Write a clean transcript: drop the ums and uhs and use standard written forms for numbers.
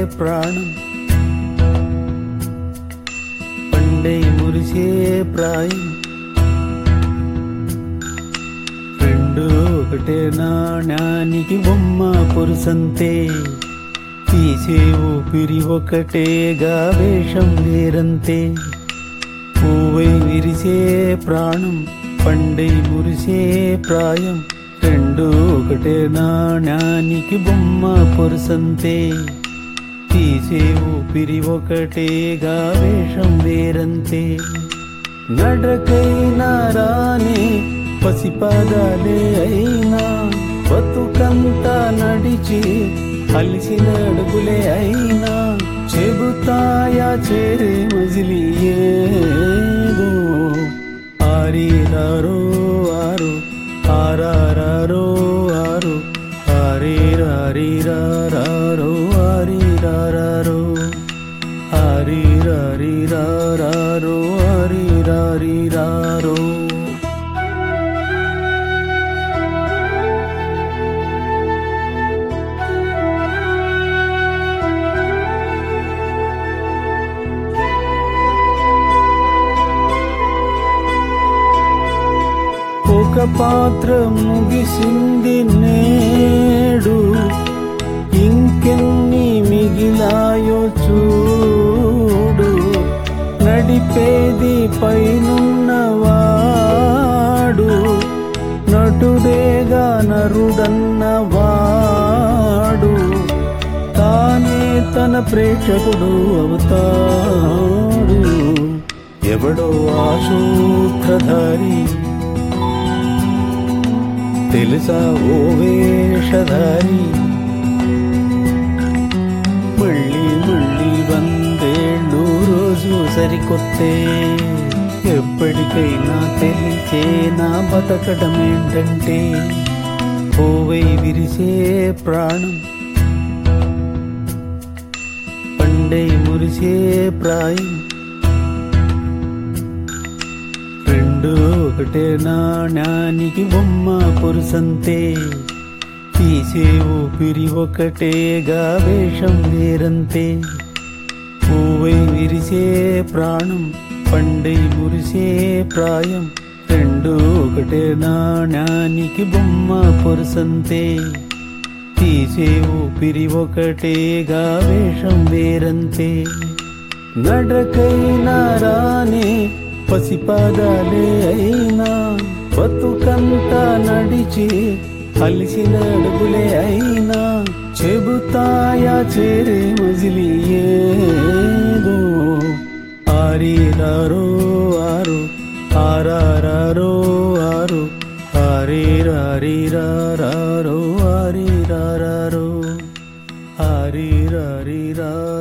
ప్రాణం పండై మురిసే ప్రాయం రెండు ఒకటే నాణ్యానికి బొమ్మ పురుసంతే తీసే ఊపిరి ఒకటేగా వేషం వేరంతే పువ్వై విరిసే ప్రాణం పండై మురిసే ప్రాయం రెండు ఒకటే నాణ్యానికి బొమ్మ పురుసంతే తీసే ఊపిరి ఒకటేగా వేషం వేరంతే నడకైనా రానే పసిపాదాలే అయినా బతుకంతా నడిచి అలిసిన అడుగులే అయినా చెబుతాయా చేరే మజిలీ ఏదో ఆరిరారో ఆరు ఆరారో ఆరు ఆరిరారిరారో ఆరిరారో ఆరిరారిరారో ఆరిరారిరారో ఒక పాత్ర ముగిసింది నేడు ఇంకెన్ని మిగిలాయో చూడు నడిపేది పైనున్నవాడు నటుడేగా నరుడన్నవాడు తానే తన ప్రేక్షకుడు అవుతాడు ఎవడో ఆ సూత్రధారి తెలుసా ఓ వేషధారి మళ్ళీ మళ్ళీ వందేళ్ళు రోజు సరికొత్తే ఎప్పటికైనా తెలిసే నా బతకడమేంటంటే పోవై విరిసే ప్రాణం పండై మురిసే ప్రాయం ఒకటే నాణ్యానికి బొమ్మ పురుసంతే తీసే ఊపిరి ఒకటేగా వేషం వేరంతే పువ్వై విరిసే ప్రాణం పండై మురిసే ప్రాయం రెండు ఒకటే నాణ్యానికి బొమ్మ పురుసంతే తీసే ఊపిరి ఒకటేగా వేషం వేరంతే నడకైనా రానే పసిపాదాలే అయినా బతుకంతా నడిచి అలిసిన అడుగులే అయినా చెబుతాయా చేరే మజిలీ ఏదో ఆరిరారో ఆరు ఆరారో ఆరు ఆరిరారిరారో ఆరిరారో ఆరిరారిరా